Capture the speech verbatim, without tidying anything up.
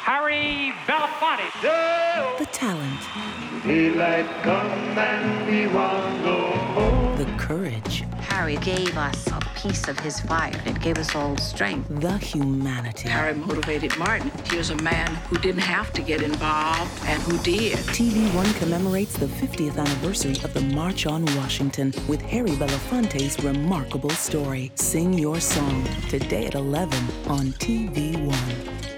Harry Belafonte. The talent. Daylight come and we want go home. The courage. Harry gave us a piece of his fire. It gave us all strength. The humanity. Harry motivated Martin. He was a man who didn't have to get involved and who did. T V One commemorates the fiftieth anniversary of the March on Washington with Harry Belafonte's remarkable story. Sing Your Song, today at eleven on T V One.